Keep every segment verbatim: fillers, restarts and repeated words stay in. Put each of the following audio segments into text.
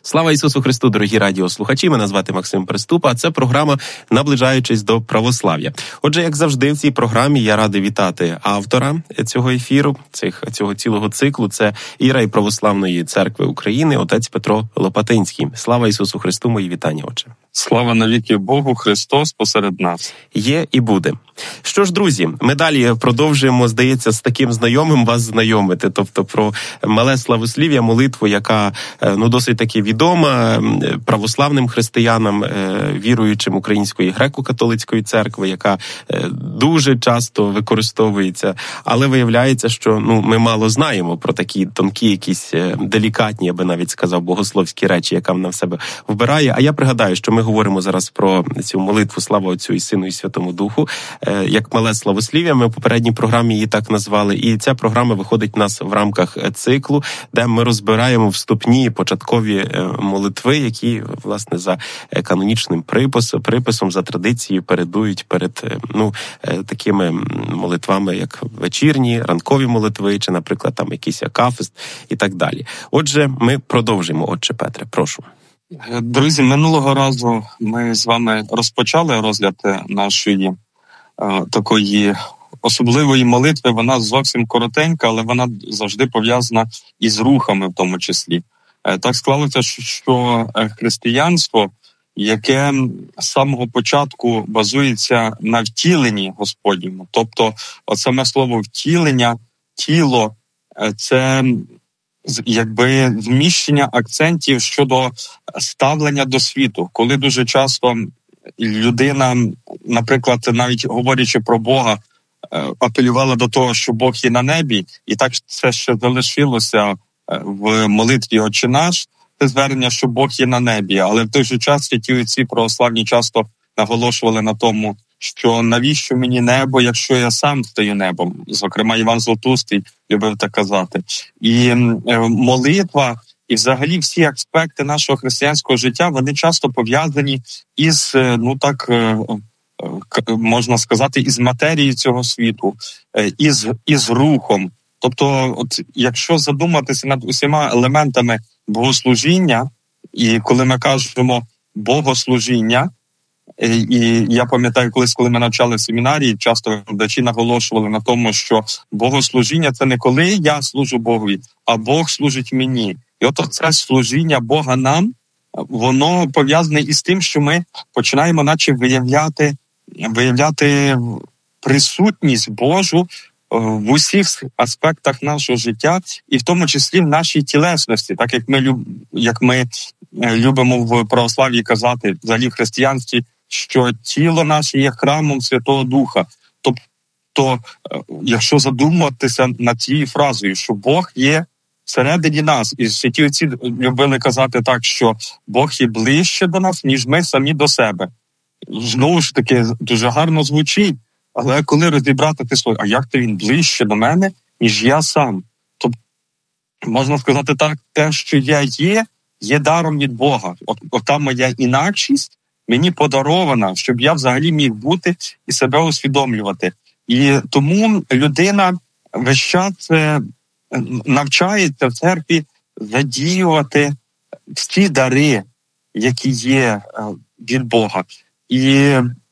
Слава Ісусу Христу, дорогі радіослухачі, мене звати Максим Приступа, а це програма «Наближаючись до православ'я». Отже, як завжди в цій програмі я радий вітати автора цього ефіру, цих, цього цілого циклу, це ієрей Православної Церкви України, отець Петро Лопатинський. Слава Ісусу Христу, мої вітання, отче. Слава навіки Богу, Христос посеред нас. Є і буде. Що ж, друзі, ми далі продовжуємо, здається, з таким знайомим вас знайомити, тобто про мале славослів'я, молитву, яка, ну, досить таки відома православним християнам, віруючим Української греко-католицької церкви, яка дуже часто використовується, але виявляється, що, ну, ми мало знаємо про такі тонкі, якісь делікатні, я би навіть сказав, богословські речі, яка вона в себе вбирає. А я пригадаю, що ми говоримо зараз про цю молитву «Слава Отцю і Сину і Святому Духу», як мале славослів'я, ми в попередній програмі її так назвали, і ця програма виходить у нас в рамках циклу, де ми розбираємо вступні початкові молитви, які, власне, за канонічним приписом, приписом за традицією передують перед, ну, такими молитвами, як вечірні, ранкові молитви, чи, наприклад, там якийсь акафист і так далі. Отже, ми продовжуємо, отче Петре, прошу. Друзі, минулого разу ми з вами розпочали розгляд нашої е, такої особливої молитви. Вона зовсім коротенька, але вона завжди пов'язана із рухами в тому числі. Е, так склалося, що християнство, яке з самого початку базується на втіленні Господньому, тобто от саме слово «втілення», «тіло» – це якби вміщення акцентів щодо ставлення до світу. Коли дуже часто людина, наприклад, навіть говорячи про Бога, апелювала до того, що Бог є на небі, і так це ще залишилося в молитві «Отче наш», це звернення, що Бог є на небі, але в той же час ті отці православні часто наголошували на тому, що навіщо мені небо, якщо я сам стаю небом. Зокрема, Іван Златоустий любив так казати. І молитва, і взагалі всі аспекти нашого християнського життя, вони часто пов'язані із, ну так, можна сказати, із матерією цього світу, із, із рухом. Тобто, от, якщо задуматися над усіма елементами богослужіння, і коли ми кажемо «богослужіння», і я пам'ятаю, колись, коли ми навчали в семінарії, часто викладачі наголошували на тому, що богослужіння – це не коли я служу Богові, а Бог служить мені. І от це служіння Бога нам, воно пов'язане із тим, що ми починаємо наче виявляти, виявляти присутність Божу в усіх аспектах нашого життя, і в тому числі в нашій тілесності, так як ми, люб, як ми любимо в православ'ї казати, взагалі в християнстві, що тіло наше є храмом Святого Духа. Тобто, якщо задуматися над цією фразою, що Бог є всередині нас, і святі отці любили казати так, що Бог є ближче до нас, ніж ми самі до себе. Знову ж таки, дуже гарно звучить, але коли розібрати те слово, а як то він ближче до мене, ніж я сам? Тобто, можна сказати так, те, що я є, є даром від Бога. От, от та моя інакшість мені подарована, щоб я взагалі міг бути і себе усвідомлювати. І тому людина весь час навчається в церкві задіювати всі дари, які є від Бога. І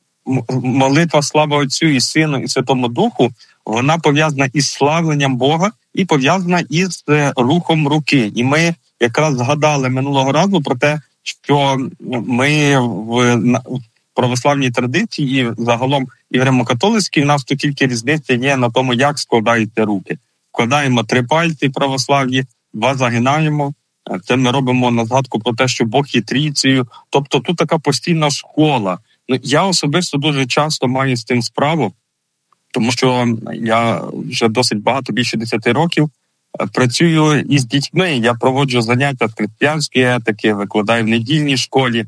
молитва «Слава Отцю і Сину і Святому Духу», вона пов'язана із славленням Бога і пов'язана із рухом руки. І ми якраз згадали минулого разу про те, що ми в православній традиції і загалом і в римокатолицькій в нас тут тільки різниця є на тому, як складаються руки. Вкладаємо три пальці православні, два загинаємо. Це ми робимо на згадку про те, що Бог є трійцею. Тобто тут така постійна школа. Ну, я особисто дуже часто маю з тим справу, тому що я вже досить багато, більше десяти років, працюю із дітьми. Я проводжу заняття з християнської етики, викладаю в недільній школі.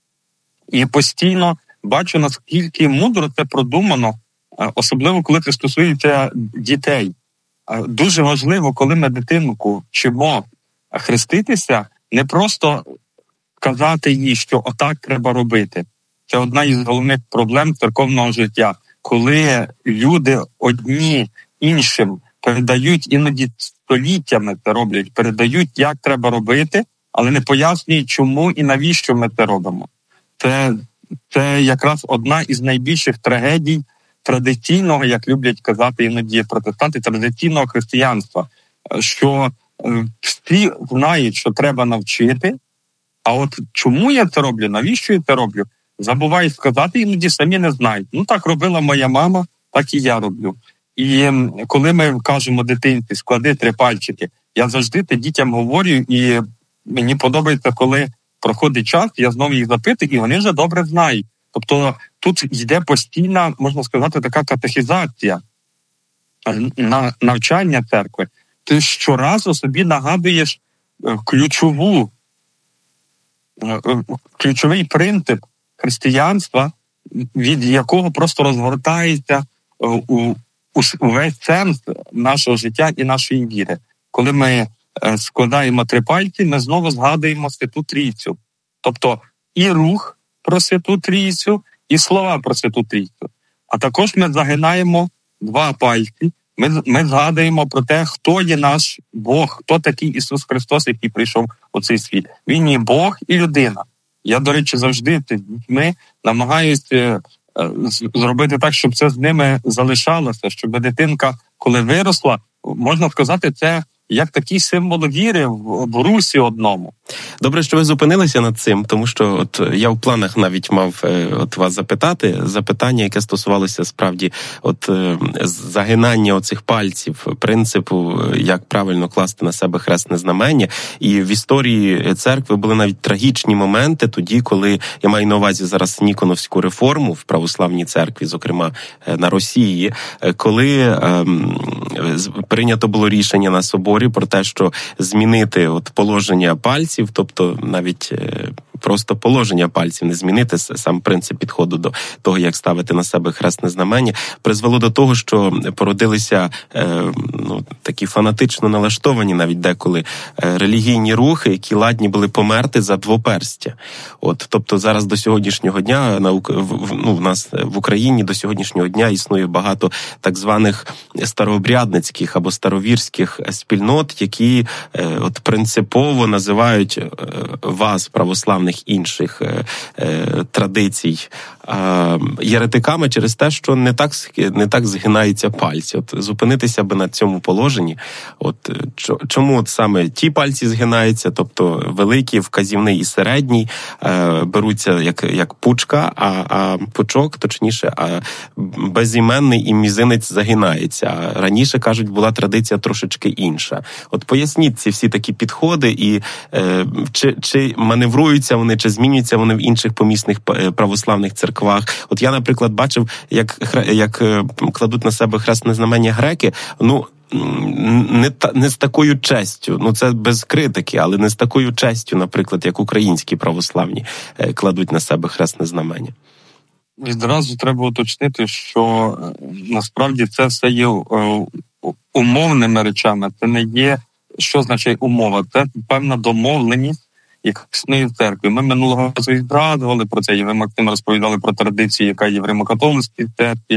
І постійно бачу, наскільки мудро це продумано, особливо коли це стосується дітей. Дуже важливо, коли ми дитинку вчимо хреститися, не просто казати їй, що отак треба робити. Це одна із головних проблем церковного життя. Коли люди одні іншим передають, іноді століттями це роблять, передають, як треба робити, але не пояснює, чому і навіщо ми це робимо. Це, це якраз одна із найбільших трагедій традиційного, як люблять казати іноді протестанти, традиційного християнства, що всі знають, що треба навчити, а от чому я це роблю, навіщо я це роблю, забувають сказати, іноді самі не знають. Ну, так робила моя мама, так і я роблю. І коли ми кажемо дитинці, склади три пальчики, я завжди це дітям говорю, і мені подобається, коли проходить час, я знову їх запитую, і вони вже добре знають. Тобто тут йде постійна, можна сказати, така катехізація, на навчання церкви. Ти щоразу собі нагадуєш ключову, ключовий принцип християнства, від якого просто розгортається у, у весь сенс нашого життя і нашої віри. Коли ми складаємо три пальці, ми знову згадуємо Святу Трійцю. Тобто і рух про Святу Трійцю, і слова про Святу Трійцю. А також ми загинаємо два пальці, ми, ми згадуємо про те, хто є наш Бог, хто такий Ісус Христос, який прийшов у цей світ. Він є Бог і людина. Я, до речі, завжди з дітьми намагаюся зробити так, щоб це з ними залишалося, щоб дитинка, коли виросла, можна сказати, це як такий символ віри в русі одному. Добре, що ви зупинилися над цим, тому що от я в планах навіть мав от вас запитати запитання, яке стосувалося справді от загинання оцих пальців, принципу, як правильно класти на себе хресне знамення. І в історії церкви були навіть трагічні моменти тоді, коли, я маю на увазі зараз Ніконовську реформу в православній церкві, зокрема на Росії, коли ем, прийнято було рішення на соборі про те, що змінити от положення пальців, тобто навіть просто положення пальців не змінити, сам принцип підходу до того, як ставити на себе хресне знамення, призвело до того, що породилися ну, такі фанатично налаштовані навіть деколи релігійні рухи, які ладні були померти за двоперстя. От, тобто зараз до сьогоднішнього дня ну, в нас в Україні до сьогоднішнього дня існує багато так званих старообрядницьких або старовірських спільнот, які от принципово називають вас, православних інших е, е, традицій, е, єретиками через те, що не так, не так згинаються пальці. От зупинитися би на цьому положенні. От чому от саме ті пальці згинаються, тобто великий, вказівний і середній, е, беруться як, як пучка, а, а пучок, точніше, а безіменний і мізинець загинається. А раніше, кажуть, була традиція трошечки інша. От поясніть ці всі такі підходи і е, чи, чи маневруються вони, чи змінюються вони в інших помісних православних церквах. От я, наприклад, бачив, як, як кладуть на себе хресне знамення греки, ну, не, та, не з такою честю, ну це без критики, але не з такою честю, наприклад, як українські православні кладуть на себе хресне знамення. Відразу треба уточнити, що насправді це все є умовними речами. Це не є, що означає умова, це певна домовленість, як існує в церкві. Ми минулого разу згадували про це, і ви, Максим, розповідали про традицію, яка є в Римо-католицькій церкві,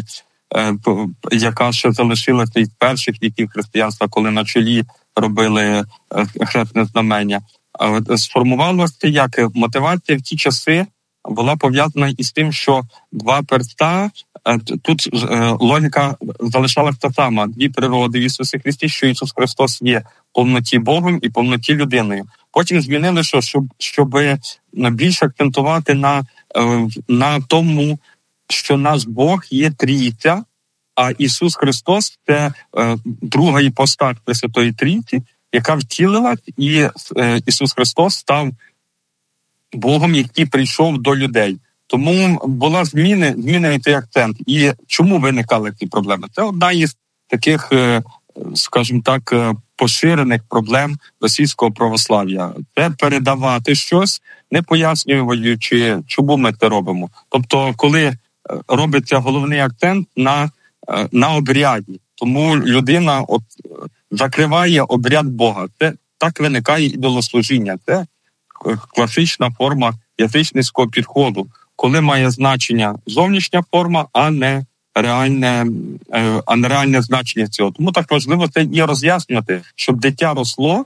яка ще залишилася із перших віків християнства, коли на чолі робили хресне знамення. Сформувалося як мотивація в ті часи була пов'язана із тим, що два перста, тут логіка залишалася та сама. Дві природи в Ісусі Христі, що Ісус Христос є повноті Богом і повноті людиною. Потім змінили, що щоб, щоб більше акцентувати на, на тому, що наш Бог є трійця, а Ісус Христос – це друга іпостать Пресвятої Трійці, яка втілилась, і Ісус Христос став Богом, який прийшов до людей. Тому була зміна, змінений цей акцент. І чому виникали ці проблеми? Це одна із таких, скажімо так, поширених проблем російського православ'я. Це передавати щось, не пояснюючи, чому ми це робимо. Тобто, коли робиться головний акцент на, на обряді. Тому людина от, закриває обряд Бога. Це так виникає ідолослужіння. Це класична форма язичницького підходу, коли має значення зовнішня форма, а не реальне, а не реальне значення цього. Тому так важливо це і роз'яснювати, щоб дитя росло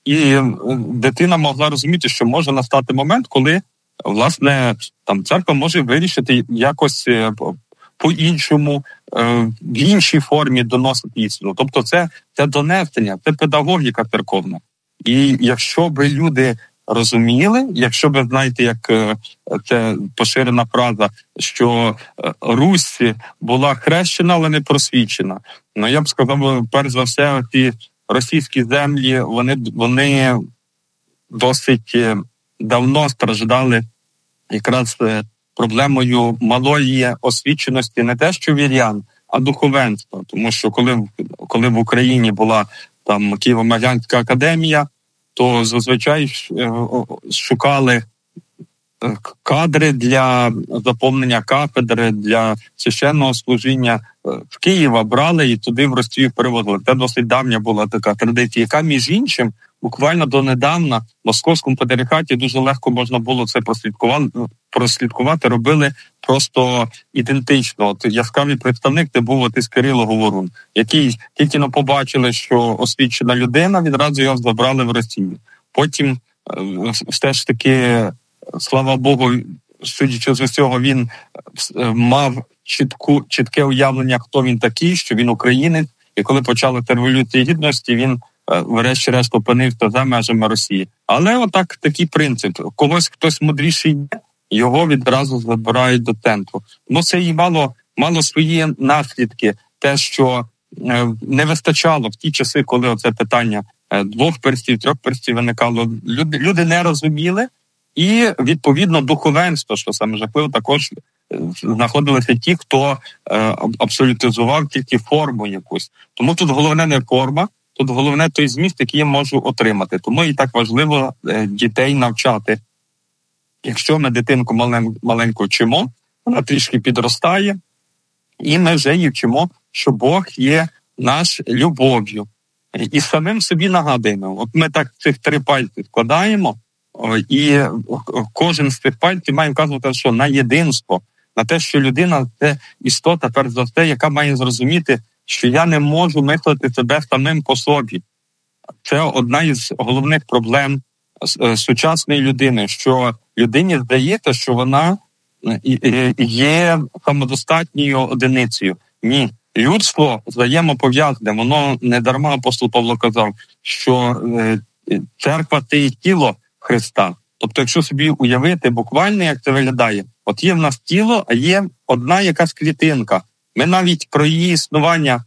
і дитина могла розуміти, що може настати момент, коли, власне, там церква може вирішити якось по-іншому, в іншій формі доносити істину. Тобто це, це донесення, це педагогіка церковна. І якщо б люди розуміли, якщо б, знаєте, як це поширена фраза, що Русь була хрещена, але не просвічена. Ну, я б сказав, перш за все, ті російські землі, вони, вони досить давно страждали якраз проблемою малої освіченості не те, що вірян, а духовенства. Тому що коли, коли в Україні була там Києво-Могилянська академія, то зазвичай шукали кадри для заповнення кафедри, для священного служіння. В Києва брали і туди в Росію перевозили. Це досить давня була така традиція, яка, між іншим, буквально донедавна в Московському патріархаті дуже легко можна було це прослідкувати, прослідкувати, робили просто ідентично. От яскравий представник, де був отець Кирило Говорун, який тільки не побачили, що освічена людина, відразу його забрали в Росію. Потім все ж таки, слава Богу, судячи з усього, він мав чітку, чітке уявлення, хто він такий, що він українець, і коли почалася Революція Гідності, він врешті-решт опинився за межами Росії. Але отак такий принцип. Когось хтось мудріший є, його відразу забирають до центру. Ну це і мало, мало свої наслідки. Те, що е, не вистачало в ті часи, коли оце питання е, двох перстів, трьох перстів виникало. Люди, люди не розуміли, і, відповідно, духовенство, що саме жахливо, також е, знаходилися ті, хто е, абсолютизував тільки форму якусь. Тому тут головне не форма, тут головне той зміст, який я можу отримати. Тому і так важливо е, дітей навчати. Якщо ми дитинку мален, маленьку вчимо, вона трішки підростає, і ми вже її вчимо, що Бог є наш любов'ю. І самим собі нагадуємо. От ми так цих три пальці складаємо, і кожен з цих пальців має вказувати, що на єдинство, на те, що людина – це істота, перш за все, яка має зрозуміти, що я не можу мислити себе самим по собі. Це одна із головних проблем сучасної людини, що людині здається, що вона є самодостатньою одиницею. Ні. Людство взаємопов'язане. Воно не дарма апостол Павло казав, що церква – це і тіло Христа. Тобто, якщо собі уявити буквально, як це виглядає, от є в нас тіло, а є одна якась клітинка. Ми навіть про її існування,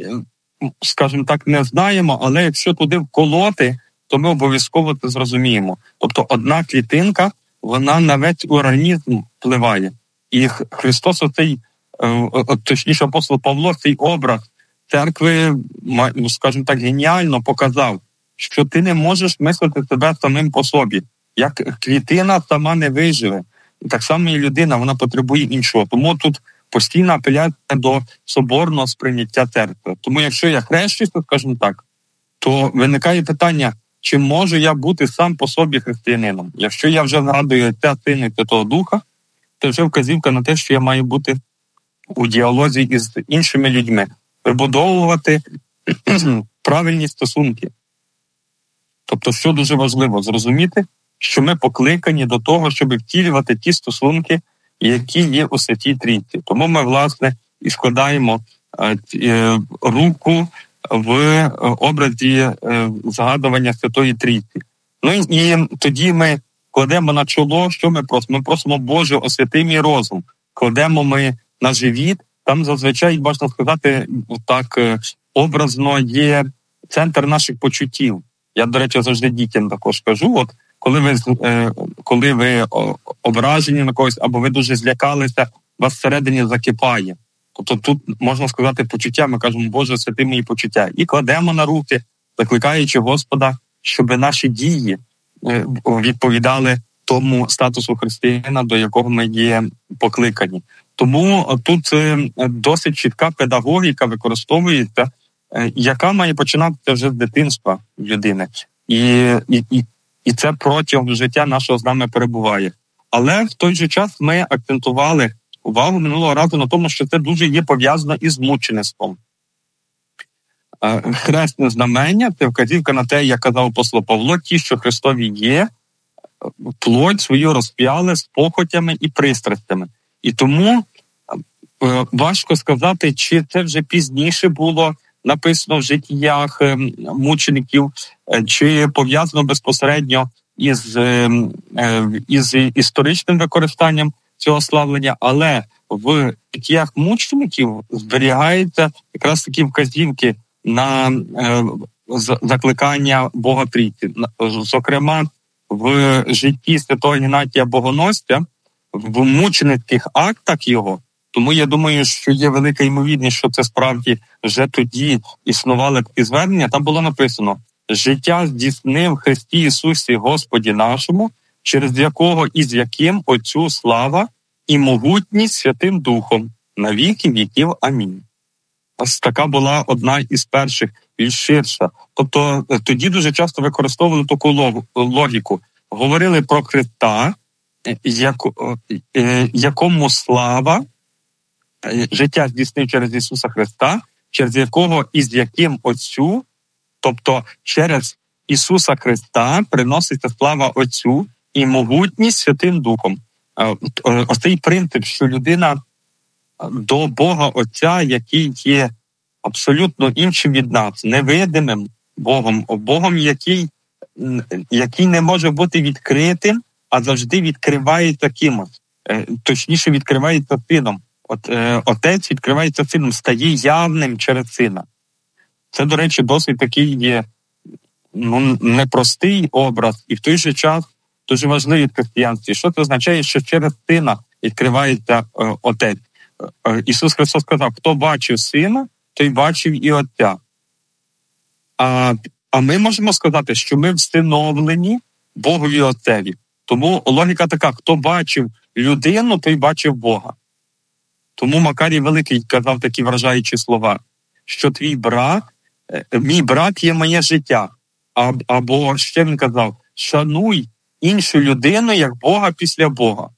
скажімо так, не знаємо, але якщо туди вколоти, то ми обов'язково це зрозуміємо. Тобто одна клітинка, вона на весь організм впливає. І Христос, оцей, точніше апостол Павло, цей образ церкви, скажімо так, геніально показав, що ти не можеш мислити себе самим по собі. Як клітина сама не виживе. І так само і людина, вона потребує іншого. Тому тут постійна апеляція до соборного сприйняття церкви. Тому якщо я хрещусь, то, скажімо так, то виникає питання, чи можу я бути сам по собі християнином? Якщо я вже згадую Отця, Сина і Святого Духа, це вже вказівка на те, що я маю бути у діалозі із іншими людьми, вибудовувати правильні стосунки. Тобто, що дуже важливо, зрозуміти, що ми покликані до того, щоб втілювати ті стосунки, які є у Святій Трійці. Тому ми, власне, і складаємо е, руку в образі е, згадування Святої Трійці. Ну і, і тоді ми кладемо на чоло, що ми просимо? Ми просимо Боже, освяти мій розум. Кладемо ми на живіт, там зазвичай, можна сказати, так образно є центр наших почуттів. Я, до речі, завжди дітям також кажу, от коли ви, е, коли ви ображені на когось, або ви дуже злякалися, вас всередині закипає. Тобто тут, можна сказати, почуття, ми кажемо, Боже, святи мої почуття. І кладемо на руки, закликаючи Господа, щоб наші дії е, відповідали тому статусу християнина, до якого ми є покликані. Тому тут е, досить чітка педагогіка використовується, е, яка має починатися вже з дитинства людини. І, і, і І це протягом життя нашого з нами перебуває. Але в той же час ми акцентували увагу минулого разу на тому, що це дуже є пов'язано із мучеництвом. Хресне знамення – це вказівка на те, як казав апостол Павло, ті, що Христові є, плоть свою розп'яли з похотями і пристрастями. І тому важко сказати, чи це вже пізніше було написано в життях мучеників, чи пов'язано безпосередньо із, із історичним використанням цього славлення, але в життях мучеників зберігаються якраз такі вказівки на закликання Бога Трійці. Зокрема, в житті святого Ігнатія Богоносця, в мученицьких актах його, тому я думаю, що є велика ймовірність, що це справді вже тоді існували такі звернення, там було написано: «Життя здійснив в Христі Ісусі Господі нашому, через якого і з яким Отцю слава і могутність Святим Духом на віки віків. Амінь». Ось така була одна із перших, більш ширша. Тобто тоді дуже часто використовували таку логіку. Говорили про Христа, якому слава, життя здійснив через Ісуса Христа, через якого і з яким Отцю, тобто через Ісуса Христа приноситься слава Отцю і могутність Святим Духом. Ось цей принцип, що людина до Бога Отця, який є абсолютно іншим від нас, невидимим Богом, Богом, який, який не може бути відкритим, а завжди відкривається кимось. Точніше, відкривається Сином. От, е, Отець відкривається Сином, стає явним через Сина. Це, до речі, досить такий є ну, непростий образ і в той же час дуже важливий в християнстві. Що це означає, що через Сина відкривається е, Отець? Е, Ісус Христос сказав: хто бачив Сина, той бачив і Отця. А, а ми можемо сказати, що ми всиновлені Богові Отцеві. Тому логіка така: хто бачив людину, той бачив Бога. Тому Макарій Великий казав такі вражаючі слова, що твій брат, мій брат є моє життя. Або ще він казав: шануй іншу людину, як Бога після Бога.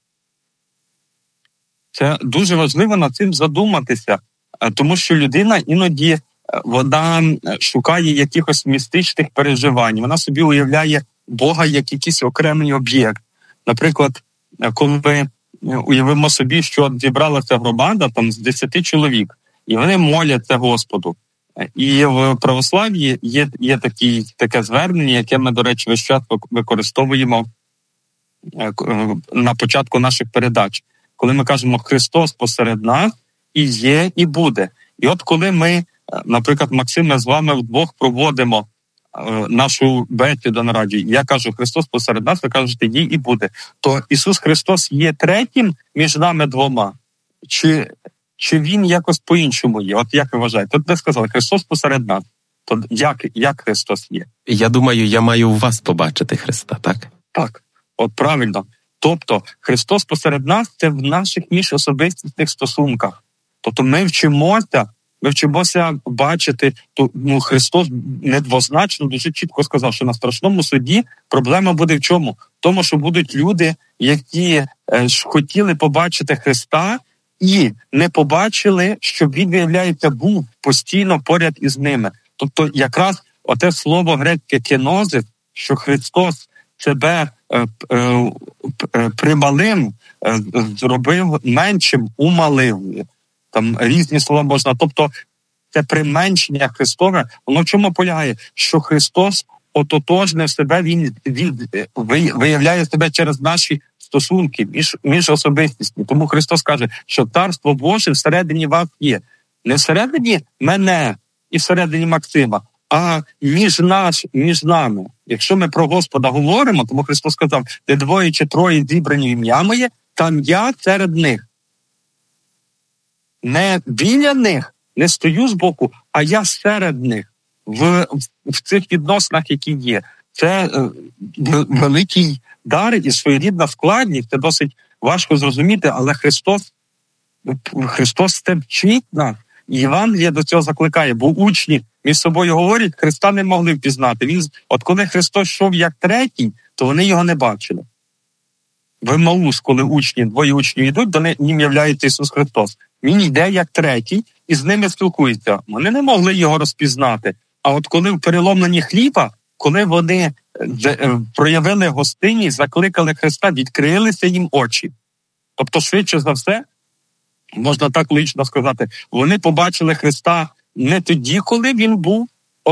Це дуже важливо над цим задуматися, тому що людина іноді вона шукає якихось містичних переживань. Вона собі уявляє Бога як якийсь окремий об'єкт. Наприклад, коли ми уявимо собі, що зібралася громада там з десяти чоловік, і вони моляться Господу. І в православ'ї є, є такі, таке звернення, яке ми, до речі, весь час використовуємо на початку наших передач. Коли ми кажемо «Христос посеред нас і є, і буде». І от коли ми, наприклад, Максим, ми з вами вдвох проводимо нашу бесіду на раді, я кажу «Христос посеред нас», ви кажете «є і буде», то Ісус Христос є третім між нами двома? Чи, чи Він якось по-іншому є? От як ви вважаєте? От ви сказали «Христос посеред нас». То як, як Христос є? Я думаю, я маю у вас побачити Христа, так? Так, от правильно. Тобто Христос посеред нас – це в наших міжособистісних стосунках. Тобто ми вчимося, ми вчимося бачити, то, ну, Христос недвозначно дуже чітко сказав, що на страшному суді проблема буде в чому? В тому, що будуть люди, які е, ж хотіли побачити Христа і не побачили, що Він, виявляється, був постійно поряд із ними. Тобто якраз оте слово грецьке «кенозис», що Христос себе е, е, е, прималим, е, зробив меншим, умалив. Там різні слова можна. Тобто це применшення Христове, воно в чому полягає? Що Христос ототожнив себе, Він, він виявляє себе через наші стосунки, між, між особистістю. Тому Христос каже, що Царство Боже всередині вас є. Не всередині мене і всередині Максима, а між, наш, між нами. Якщо ми про Господа говоримо, тому Христос сказав, де двоє чи троє зібрані в ім'я моє, там я серед них. Не біля них, не стою збоку, а я серед них, в, в цих відносинах, які є. Це е, великий дар і своєрідна складність, це досить важко зрозуміти, але Христос, Христос це вчить нас, і Євангеліє до цього закликає, бо учні між собою говорять, Христа не могли впізнати. Він, от коли Христос йшов як третій, то вони його не бачили. в Емаус, коли учні, двоє учнів йдуть, до ним являється Ісус Христос. Він йде як третій і з ними спілкується. Вони не могли його розпізнати. А от коли в переломленні хліба, коли вони проявили гостинність, закликали Христа, відкрилися їм очі. Тобто, швидше за все, можна так логічно сказати, вони побачили Христа не тоді, коли він був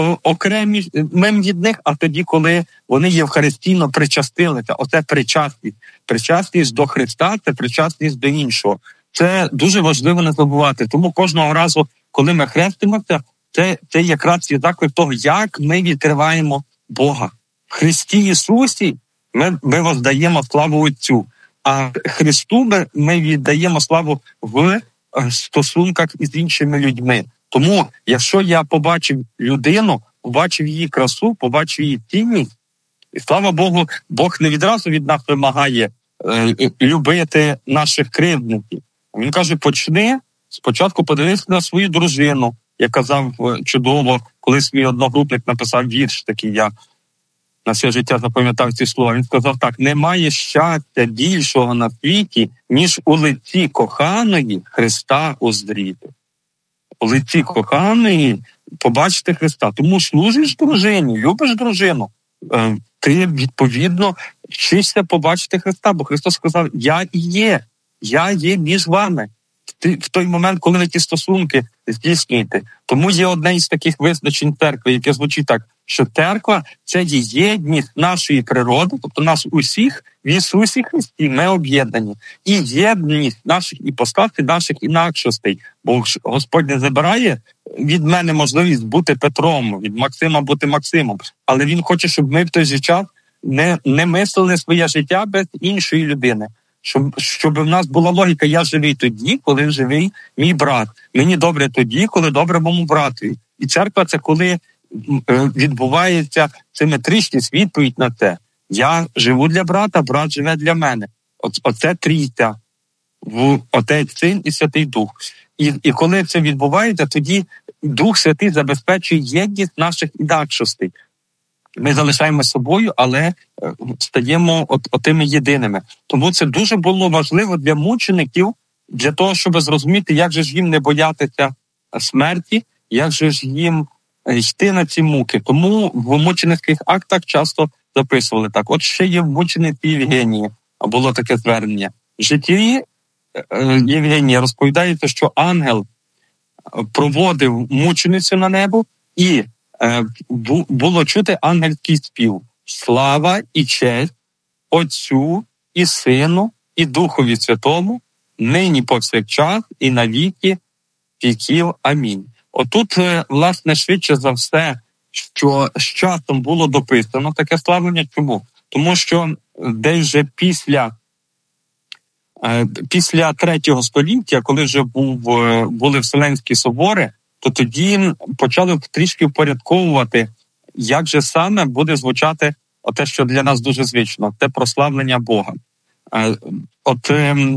окремим від них, а тоді, коли вони євхаристійно причастилися. Оце причасність. Причасність до Христа – це причасність до іншого. Це дуже важливо не забувати. Тому кожного разу, коли ми хрестимося, це, це якраз є заклик того, як ми відкриваємо Бога. В Христі Ісусі ми, ми воздаємо славу Отцю, а Христу ми, ми віддаємо славу в стосунках із іншими людьми. Тому, якщо я побачив людину, побачив її красу, побачив її цінність, і слава Богу, Бог не відразу від нас вимагає е, любити наших кривдників. Він каже, почни, спочатку подивися на свою дружину. Я казав чудово, колись мій одногрупник написав вірш такий, я на все життя запам'ятав ці слова. Він сказав так: немає щастя більшого на світі, ніж у лиці коханої Христа уздріти. У лиці коханої побачити Христа. Тому служиш дружині, любиш дружину, ти, відповідно, вчишся побачити Христа, бо Христос сказав, я і є, я є між вами. В той момент, коли ви ті стосунки здійснюєте. Тому є одне із таких визначень церкви, яке звучить так, що церква – це є єдність нашої природи, тобто нас усіх в Ісусі Христі ми об'єднані. І єдність наших іпостасей, наших інакшостей. Бо Господь не забирає від мене можливість бути Петром, від Максима бути Максимом. Але Він хоче, щоб ми в той же час не, не мислили своє життя без іншої людини. Щоб, щоб в нас була логіка, я живий тоді, коли живий мій брат. Мені добре тоді, коли добре моєму братові. І церква – це коли відбувається симетричність, відповідь на це. Я живу для брата, брат живе для мене. Оце трійця. Отець, Син і Святий Дух. І, і коли це відбувається, тоді Дух Святий забезпечує єдність наших інакшостей. Ми залишаємо собою, але стаємо от, отими єдиними. Тому це дуже було важливо для мучеників, для того, щоб зрозуміти, як же ж їм не боятися смерті, як же ж їм йти на ці муки. Тому в мученицьких актах часто записували так. От ще є в мучениці Євгенії, а було таке звернення. В житті Євгенія розповідається, що ангел проводив мученицю на небо і було чути ангельський спів. Слава і честь Отцю і Сину і Духові Святому, нині повсякчас і на віки віків. Амінь. Отут, власне, швидше за все, що з часом було дописано таке славлення. Чому? Тому що десь вже після, після третього століття, коли вже був, були Вселенські собори, то тоді почали трішки впорядковувати, як же саме буде звучати те, що для нас дуже звично, те прославлення Бога. От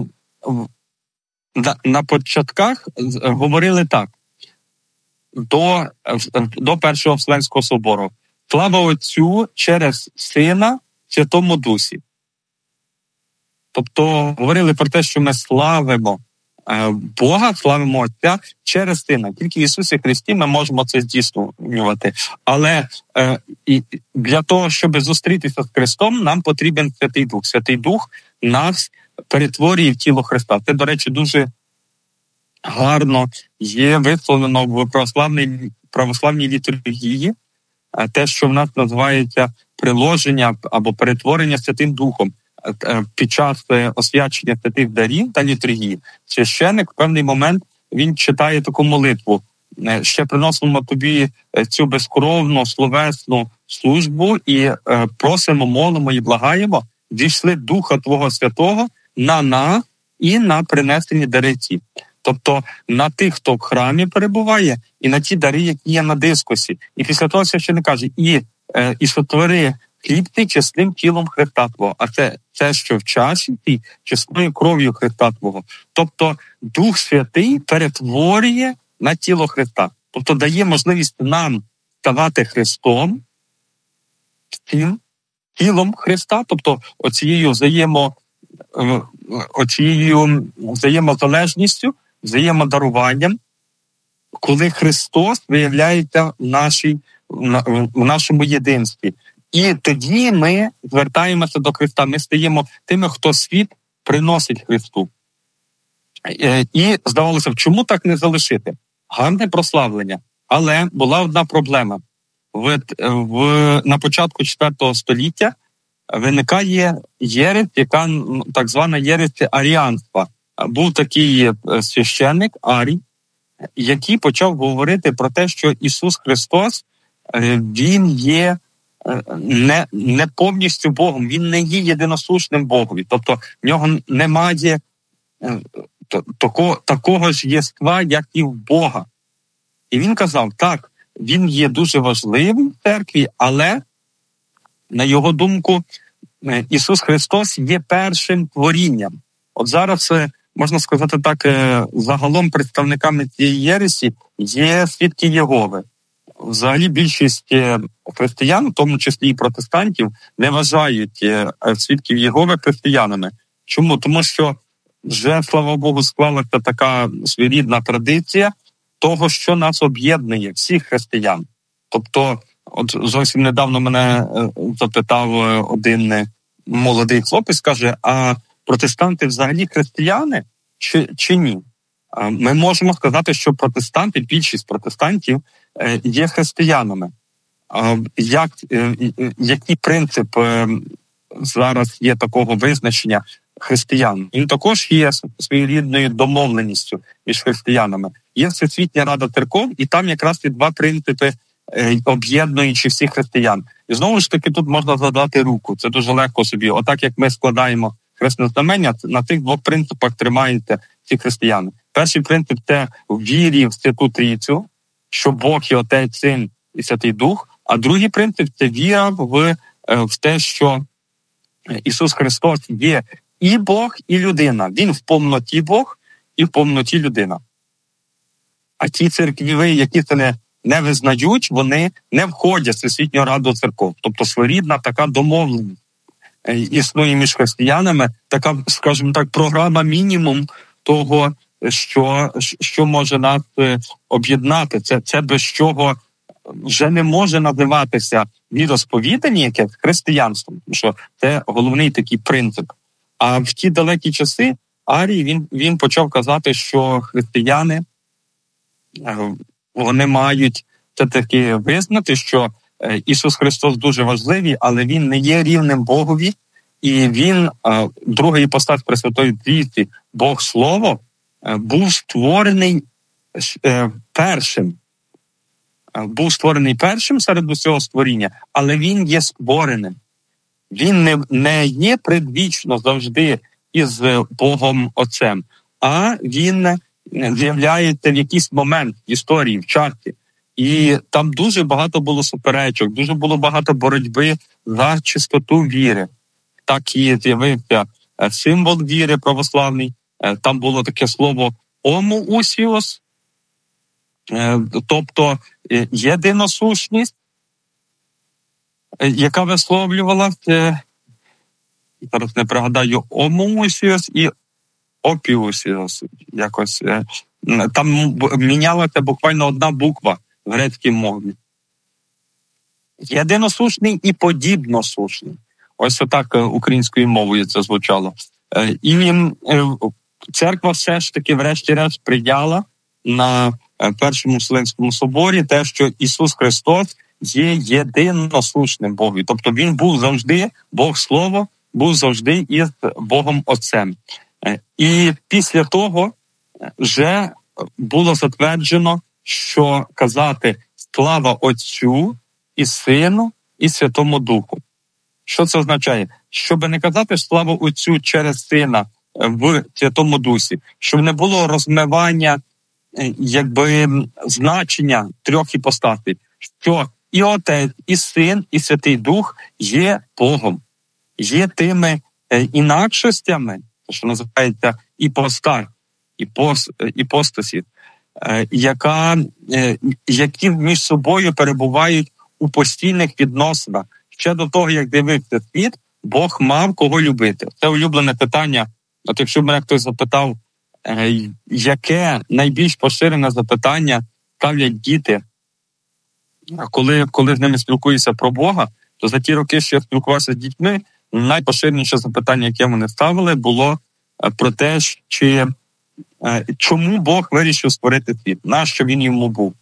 на початках говорили так, до, до Першого Вселенського собору. Слава Отцю через Сина в Святому Дусі. Тобто говорили про те, що ми славимо Бога, славимо Отця через Сина. Тільки в Ісусі Христі ми можемо це здійснювати. Але е, і для того, щоб зустрітися з Христом, нам потрібен Святий Дух. Святий Дух нас перетворює в тіло Христа. Це, до речі, дуже гарно є висловлено в православній, православній літургії, те, що в нас називається приложення або перетворення Святим Духом. Під час освячення святих дарів та літургії священик в певний момент він читає таку молитву: ще приносимо тобі цю безкровну словесну службу і просимо, молимо і благаємо, зійшли Духа Твого Святого на нас і на принесені дари ці. Тобто на тих, хто в храмі перебуває, і на ті дари, які є на дискусі. І після того священик каже: і, і сотвори хліб ти чесним тілом Христа Твого, а це, це що в чаші ти чесною кров'ю Христа Твого. Тобто Дух Святий перетворює на тіло Христа. Тобто дає можливість нам ставати Христом, тим тілом Христа, тобто оцією взаємо, оцією взаємозалежністю, взаємодаруванням, коли Христос виявляється в, нашій, в нашому єдинстві. І тоді ми звертаємося до Христа, ми стаємо тими, хто світ приносить Христу. І здавалося, чому так не залишити? Гарне прославлення. Але була одна проблема. В, в, на початку четвертого століття виникає єресь, яка так звана єресь аріанства. Був такий священник Арій, який почав говорити про те, що Ісус Христос, Він є не, не повністю Богом, Він не є єдиносушним Богові. Тобто в нього немає такого, такого ж єства, як і в Бога. І він казав, так, він є дуже важливим в церкві, але, на його думку, Ісус Христос є першим творінням. От зараз, можна сказати так, загалом представниками цієї єресі є свідки Єгови. Взагалі більшість християн, в тому числі і протестантів, не вважають свідків Єгови християнами. Чому? Тому що вже, слава Богу, склалася така своєрідна традиція того, що нас об'єднує, всіх християн. Тобто, от зовсім недавно мене запитав один молодий хлопець, каже, а протестанти взагалі християни чи, чи ні? Ми можемо сказати, що протестанти, більшість протестантів є християнами. Як, який принцип зараз є такого визначення християн? Він також є своєрідною домовленістю між християнами. Є Всесвітня Рада Церков, і там якраз є два принципи, об'єднуючи всіх християн. І знову ж таки тут можна задати руку. Це дуже легко собі. Отак, як ми складаємо хресне знамення, на тих двох принципах тримаються всі християни. Перший принцип – це вірі в Святу Трійцю, що Бог є Отець, Син і Святий Дух. А другий принцип – це віра в, в те, що Ісус Христос є і Бог, і людина. Він в повноті Бог і в повноті людина. А ті церкви, які це не, не визнають, вони не входять в Всесвітню Раду Церков. Тобто своєрідна така домовленість існує між християнами, така, скажімо так, програма мінімум того, що, що може нас об'єднати. Це, це без чого вже не може називатися віросповідання, яке християнством, тому що це головний такий принцип. А в ті далекі часи Арій, він, він почав казати, що християни, вони мають все-таки визнати, що Ісус Христос дуже важливий, але Він не є рівним Богові, і Він, друга іпостась Пресвятої Трійці, Бог Слово, був створений першим. Був створений першим серед усього створіння, але Він є створеним. Він не, не є предвічно завжди із Богом Отцем, а Він з'являється в якийсь момент в історії, в часі. І там дуже багато було суперечок, дуже було багато боротьби за чистоту віри. Так і з'явився символ віри православний. Там було таке слово «омоусіос», тобто єдиносушність, яка висловлювалася, зараз не пригадаю, «омоусіос» і «опіусіос». Якось там мінялася буквально одна буква в грецькій мові. Єдиносушний і подібносушний. Ось отак українською мовою це звучало. І церква все ж таки врешті-решт прийняла на Першому Вселенському соборі те, що Ісус Христос є єдиносушним Богом. Тобто Він був завжди, Бог Слово, був завжди із Богом Отцем. І після того вже було затверджено, що казати «Слава Отцю і Сину і Святому Духу». Що це означає? Щоб не казати «Слава Отцю» через Сина в Святому Дусі, щоб не було розмивання якби значення трьох іпостасей, що і Отець, і Син, і Святий Дух є Богом, є тими інакшостями, що називається іпостась, іпос, іпостасі, яка, які між собою перебувають у постійних відносинах. Ще до того, як дивився світ, Бог мав кого любити. Це улюблене питання. От якщо мене хтось запитав, яке найбільш поширене запитання ставлять діти, коли, коли з ними спілкуюся про Бога, то за ті роки, що я спілкувався з дітьми, найпоширеніше запитання, яке вони ставили, було про те, чи, чому Бог вирішив створити світ, нащо він йому був.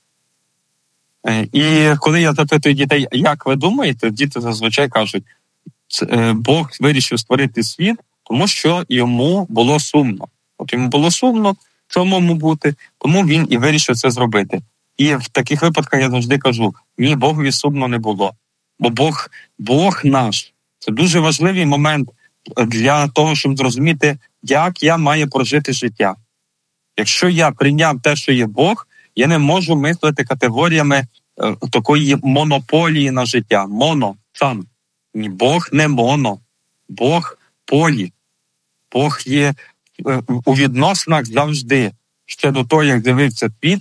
І коли я запитую дітей, як ви думаєте, діти зазвичай кажуть, Бог вирішив створити світ, тому що йому було сумно. От йому було сумно самому бути, тому він і вирішив це зробити. І в таких випадках я завжди кажу, ні, Богові сумно не було. Бо Бог, Бог наш. Це дуже важливий момент для того, щоб зрозуміти, як я маю прожити життя. Якщо я прийняв те, що є Бог, я не можу мислити категоріями е, такої монополії на життя. Моно, сам. Ні, Бог не моно. Бог полі. Бог є е, у відносинах завжди. Ще до того, як з'явився світ,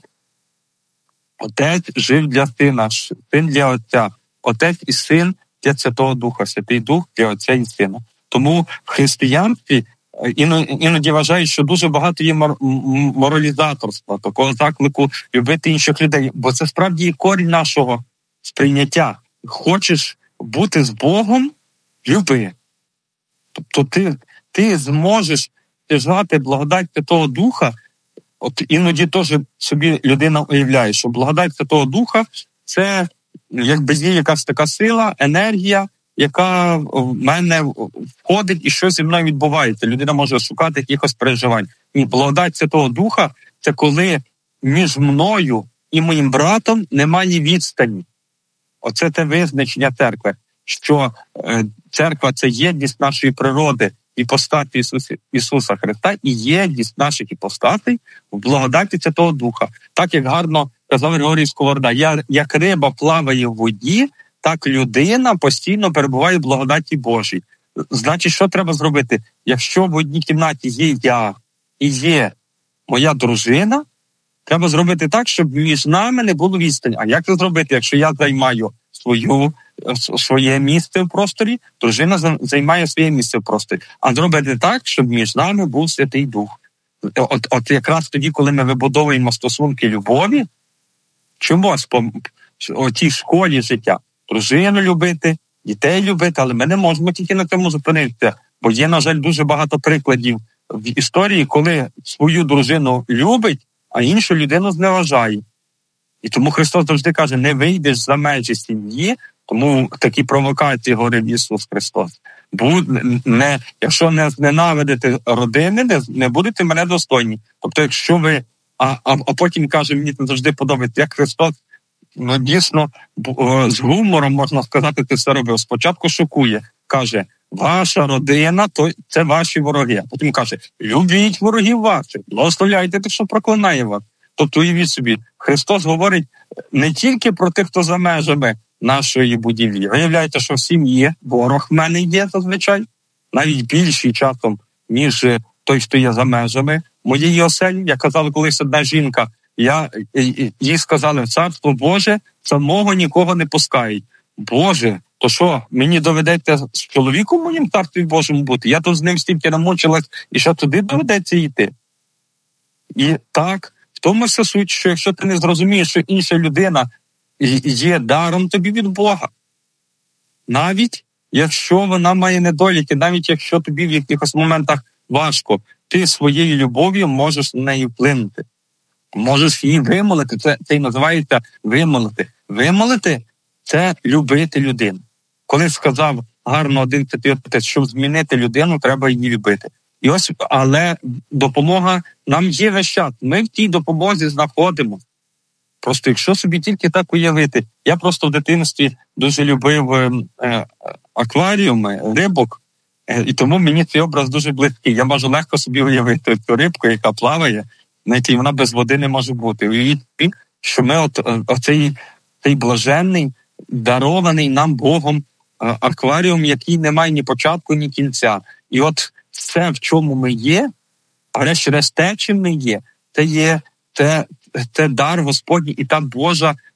Отець жив для Сина, Син для Отця. Отець і Син для Святого Духа, Святий Дух для Отця і Сина. Тому в християнстві іноді вважають, що дуже багато є моралізаторства, такого заклику любити інших людей, бо це справді є корінь нашого сприйняття. Хочеш бути з Богом – люби. Тобто ти, ти зможеш стяжати благодать Святого Духа. От іноді теж собі людина уявляє, що благодать Святого Духа – це якби є якась така сила, енергія, яка в мене входить і що зі мною відбувається. Людина може шукати якихось переживань. Ні, благодать Святого Духа – це коли між мною і моїм братом немає відстані. Оце те визначення церкви, що церква – це єдність нашої природи, іпостаті Ісуса, Ісуса Христа і єдність наших іпостатей в благодаті Святого Духа. Так, як гарно казав Григорій Сковорода, я, як риба плаває в воді, так людина постійно перебуває в благодаті Божій. Значить, що треба зробити? Якщо в одній кімнаті є я і є моя дружина, треба зробити так, щоб між нами не було відстані. А як це зробити, якщо я займаю свою, своє місце в просторі, дружина займає своє місце в просторі. А зробити так, щоб між нами був Святий Дух. От, от якраз тоді, коли ми вибудовуємо стосунки любові, чомусь по тій школі життя, дружину любити, дітей любити, але ми не можемо тільки на цьому зупинитися. Бо є, на жаль, дуже багато прикладів в історії, коли свою дружину любить, а іншу людину зневажає. І тому Христос завжди каже, не вийдеш за межі сім'ї, тому такі провокації говорив Ісус Христос. Будь, не, якщо не зненавидите родини, не, не будете мене достойні. Тобто, якщо ви, а, а, а потім каже, мені це завжди подобається, як Христос, ну дійсно, з гумором, можна сказати, ти все робив. Спочатку шокує, каже, ваша родина, то це ваші вороги. А потім каже, любіть ворогів ваших, благословляйте тих, що проклинає вас. Тобто, уявіть собі, Христос говорить не тільки про тих, хто за межами нашої будівлі. Виявляється, що в сім'ї ворог в мене є зазвичай, навіть більший часом, ніж той, хто є за межами моєї оселі. Я казала колись одна жінка, я, їй сказали, царство Боже самого нікого не пускають. Боже, то що, мені доведеться з чоловіком моїм царстві Божому бути? Я тут з ним стільки намучилась, і що туди доведеться йти? І так, в тому все суть, що якщо ти не зрозумієш, що інша людина є даром тобі від Бога, навіть якщо вона має недоліки, навіть якщо тобі в якихось моментах важко, ти своєю любов'ю можеш на неї вплинути. Можеш її вимолити, це, це і називається вимолити. Вимолити – це любити людину. Коли сказав гарно один цитати, щоб змінити людину, треба її любити. І ось, але допомога нам є весь час. Ми в тій допомозі знаходимо. Просто якщо собі тільки так уявити. Я просто в дитинстві дуже любив е, акваріуми, рибок, е, і тому мені цей образ дуже близький. Я можу легко собі уявити цю рибку, яка плаває, знаєте, і вона без води не може бути. Уявіть, що ми от, оцей цей блаженний, дарований нам Богом е, акваріум, який не має ні початку, ні кінця. І от все, в чому ми є, а врешті-решт те, чим ми є, це є те, це дар Господній і та Божа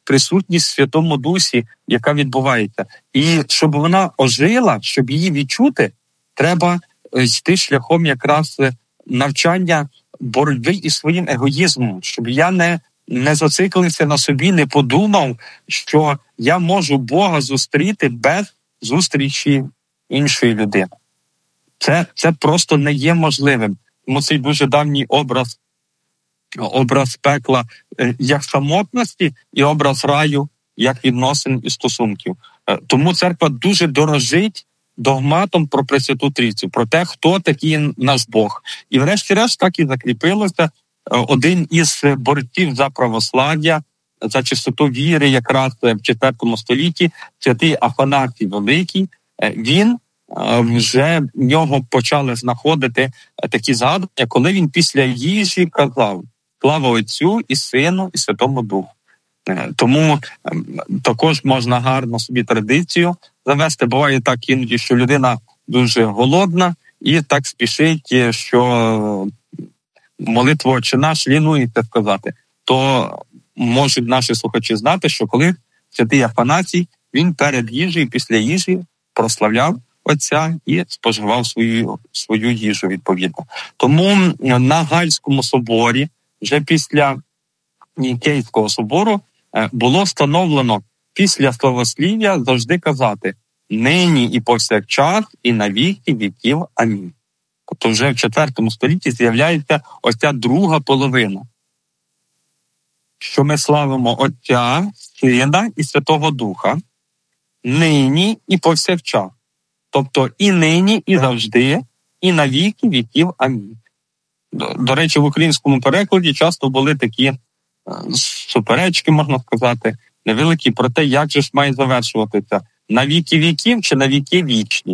присутність в Святому Дусі, яка відбувається. І щоб вона ожила, щоб її відчути, треба йти шляхом якраз навчання боротьби із своїм егоїзмом, щоб я не, не зациклився на собі, не подумав, що я можу Бога зустріти без зустрічі іншої людини. Це, це просто не є можливим. Тому цей дуже давній образ, образ пекла як самотності і образ раю як відносин і стосунків. Тому церква дуже дорожить догматом про Пресвяту Трійцю, про те, хто такий наш Бог. І врешті-решт так і закріпилося. Один із борців за православ'я, за чистоту віри якраз в четвертому столітті, святий Афанасій Великий, він вже в нього почали знаходити такі згадування, коли він після їжі казав: слава Отцю і Сину і Святому Духу. Тому також можна гарно собі традицію завести. Буває так іноді, що людина дуже голодна і так спішить, що молитву «Отче наш» лінується сказати. То можуть наші слухачі знати, що коли святий Афанасій, він перед їжею, після їжі прославляв Отця і споживав свою, свою їжу відповідно. Тому на Гальському соборі, вже після Нікейського собору, було встановлено після словослів'я завжди казати «нині і повсякчас, і на віки віків. Амінь». Тобто вже в четвертому столітті з'являється ось ця друга половина, що ми славимо Отця, Сина і Святого Духа нині і повсякчас. Тобто і нині, і завжди, і на віки віків. Амінь. До, до речі, в українському перекладі часто були такі суперечки, можна сказати, невеликі про те, як же ж має завершуватися: на віки віків чи на віки вічні.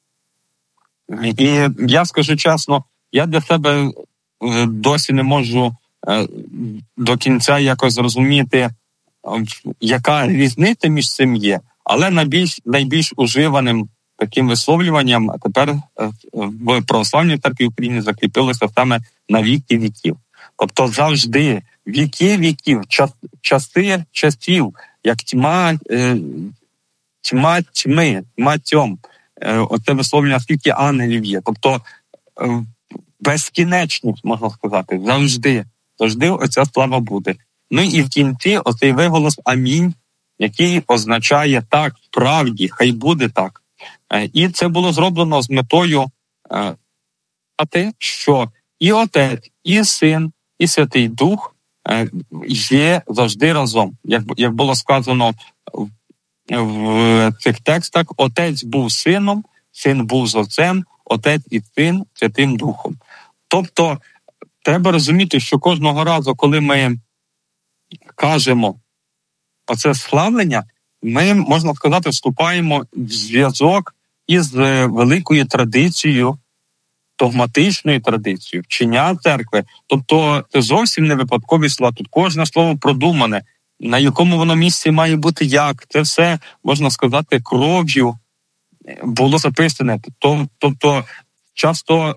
І я скажу чесно, я для себе досі не можу до кінця якось зрозуміти, яка різниця між цим є. Але найбільш, найбільш уживаним таким висловлюванням тепер в Православній церкві України закріпилося саме на віки віків. Тобто завжди віки віків, час, часи часів, як тьма, е, тьма тьми, тьма тьом. Е, оце висловлення, скільки ангелів є. Тобто е, безкінечність, можна сказати, завжди. Завжди оця слава буде. Ну і в кінці оцей виголос «Амінь», який означає «так, правді, хай буде так». Е, і це було зроблено з метою е, що і Отець, і Син, і Святий Дух є завжди разом. Як, як було сказано в, в цих текстах, Отець був Сином, Син був з Отцем, Отець і Син Святим Духом. Тобто треба розуміти, що кожного разу, коли ми кажемо оце славлення, ми, можна сказати, вступаємо в зв'язок із великою традицією, догматичною традицією, вчення церкви. Тобто це зовсім не випадкові слова. Тут кожне слово продумане, на якому воно місці має бути як. Це все, можна сказати, кров'ю було записане. Тобто часто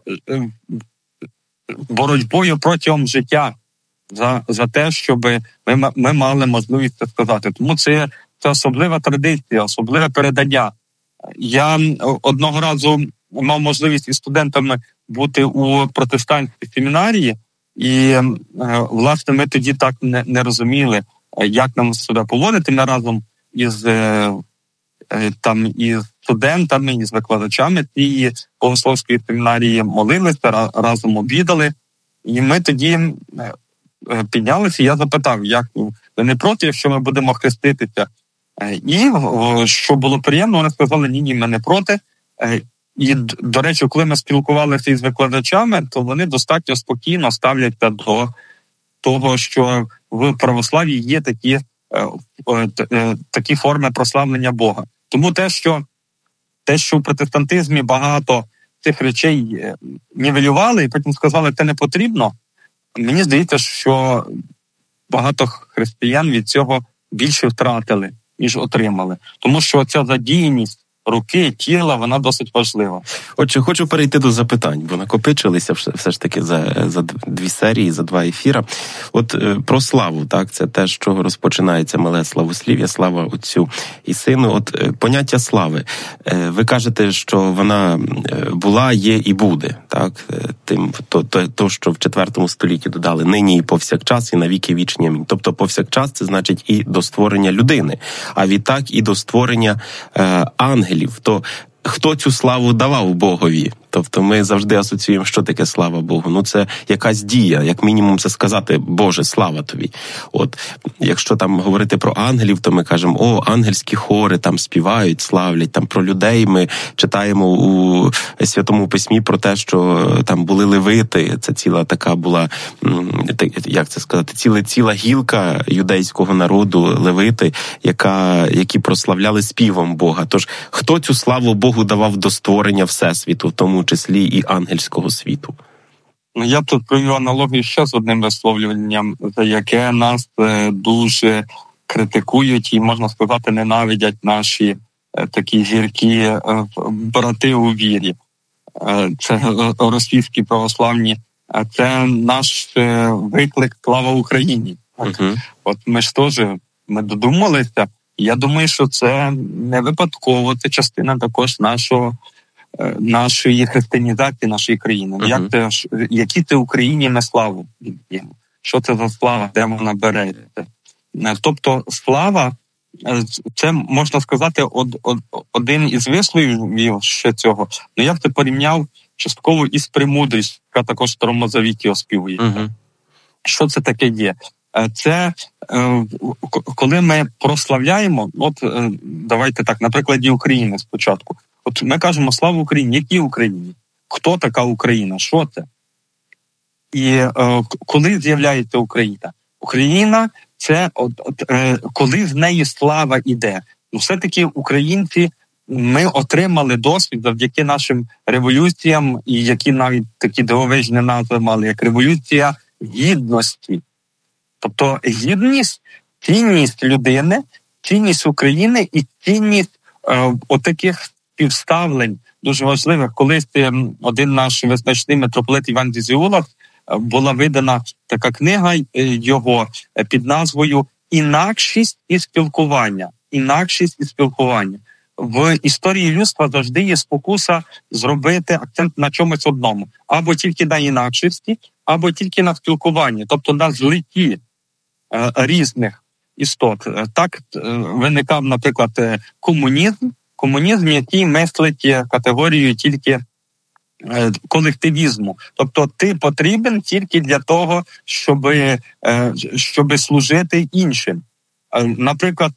боротьбою протягом життя за, за те, щоб ми, ми мали можливість це сказати. Тому це, це особлива традиція, особливе передання. Я одного разу мав можливість із студентами бути у протестантській семінарії, і, власне, ми тоді так не, не розуміли, як нам сюди поводити. Ми разом із, там, із студентами, із викладачами цієї богословської семінарії молилися, разом обідали. І ми тоді піднялися, і я запитав, як ви не проти, якщо ми будемо хреститися? І, що було приємно, вони сказали, ні-ні, ми не проти. І, до речі, коли ми спілкувалися із викладачами, то вони достатньо спокійно ставляться до того, що в православ'ї є такі, такі форми прославлення Бога. Тому те, що, те, що в протестантизмі багато цих речей нівелювали і потім сказали, це не потрібно, мені здається, що багато християн від цього більше втратили, ніж отримали. Тому що ця задіяність руки, тіла, вона досить важлива. Отже, хочу перейти до запитань, бо накопичилися все ж таки за, за дві серії, за два ефіра. От е, про славу, так, це те, з чого розпочинається мале славослів'я, слава Отцю і Сину. От е, поняття слави. Е, ви кажете, що вона була, є і буде, так? Тим, то, то, то, що в четвертому столітті додали нині і повсякчас, і навіки вічні. Амінь. Тобто повсякчас це значить і до створення людини, а відтак і до створення е, ангелів. То хто цю славу давав Богові? Тобто ми завжди асоціюємо, що таке слава Богу. Ну це якась дія, як мінімум це сказати «Боже, слава тобі». От, якщо там говорити про ангелів, то ми кажемо «О, ангельські хори там співають, славлять». Там про людей ми читаємо у Святому Письмі про те, що там були левити. Це ціла така була, як це сказати, ціла, ціла гілка юдейського народу, левити, яка, які прославляли співом Бога. Тож, хто цю славу Богу давав до створення Всесвіту, в тому числі і ангельського світу? Ну, я тут провів аналогію ще з одним висловлюванням, за яке нас е, дуже критикують і, можна сказати, ненавидять наші е, такі гіркі е, брати у вірі. Е, це російські православні. Е, це наш е, виклик «Слава Україні». Uh-huh. От ми ж теж, ми додумалися. Я думаю, що це не випадково, це частина також нашого нашої християнізації нашої країни. Uh-huh. Як це, які це Україні на славу? Що це за слава? Де вона береться? Тобто слава, це, можна сказати, од, од, один із висловів ще цього. Ну, я б це порівняв частково із премудрістю, яка також в Старому Завіті оспівує. Uh-huh. Що це таке є? Це коли ми прославляємо, от давайте так, на прикладі України спочатку. От ми кажемо «Слава Україні». Якій Україні? Хто така Україна? Що це? І е, коли з'являється Україна? Україна – це от, от, е, коли з неї слава іде. Ну, все-таки українці, ми отримали досвід завдяки нашим революціям, і які навіть такі дивовижні назви мали, як революція гідності. Тобто гідність, цінність людини, цінність України і цінність е, отаких співставлень дуже важливих. Колись один наш визначний митрополит Іван Дзізіула була видана така книга його під назвою «Інакшість і спілкування». Інакшість і спілкування. В історії людства завжди є спокуса зробити акцент на чомусь одному. Або тільки на інакшості, або тільки на спілкуванні. Тобто на злитті е, різних істот. Так виникав, наприклад, комунізм, Комунізм, який мислить категорією тільки колективізму. Тобто ти потрібен тільки для того, щоб, щоб служити іншим. Наприклад,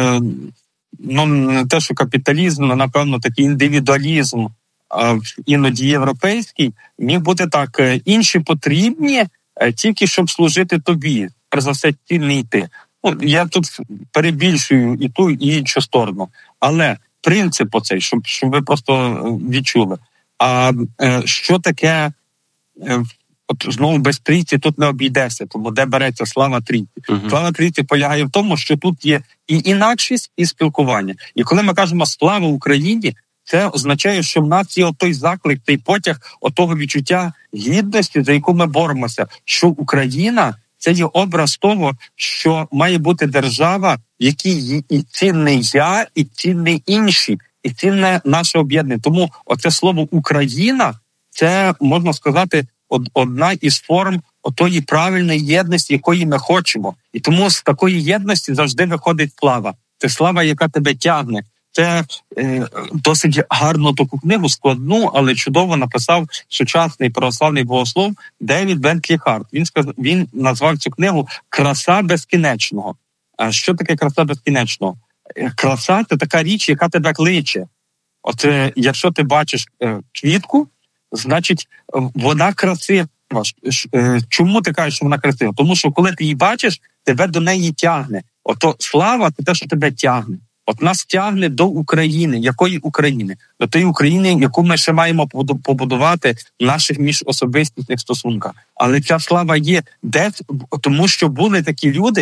ну, те, що капіталізм, напевно, такий індивідуалізм, іноді європейський, міг бути так. Інші потрібні тільки, щоб служити тобі. Перш за все, цінний ти. Ну, я тут перебільшую і ту, і іншу сторону. Але принцип оцей, щоб, щоб ви просто відчули. А е, що таке, е, от знову без трійці тут не обійдеться, тому де береться слава трійці? Uh-huh. Слава трійці полягає в тому, що тут є і інакшість, і спілкування. І коли ми кажемо «Слава Україні», це означає, що в нас є той заклик, той потяг отого відчуття гідності, за яку ми боремося, що Україна – це є образ того, що має бути держава, в якій є і цінний я, і цінний інші, і цінне наше об'єднання. Тому оце слово «Україна» – це, можна сказати, одна із форм отої правильної єдності, якої ми хочемо. І тому з такої єдності завжди виходить слава. Це слава, яка тебе тягне. Це е, досить гарно таку книгу, складну, але чудово написав сучасний православний богослов Девід Бентлі Харт. Він сказав, він назвав цю книгу «Краса безкінечного». А що таке краса безкінечного? Краса – це така річ, яка тебе кличе. От е, якщо ти бачиш е, квітку, значить вона красива. Е, чому ти кажеш, що вона красива? Тому що коли ти її бачиш, тебе до неї тягне. Ото слава – це те, що тебе тягне. От нас тягне до України. Якої України? До тієї України, яку ми ще маємо побудувати в наших міжособистісних стосунках. Але ця слава є десь, тому що були такі люди,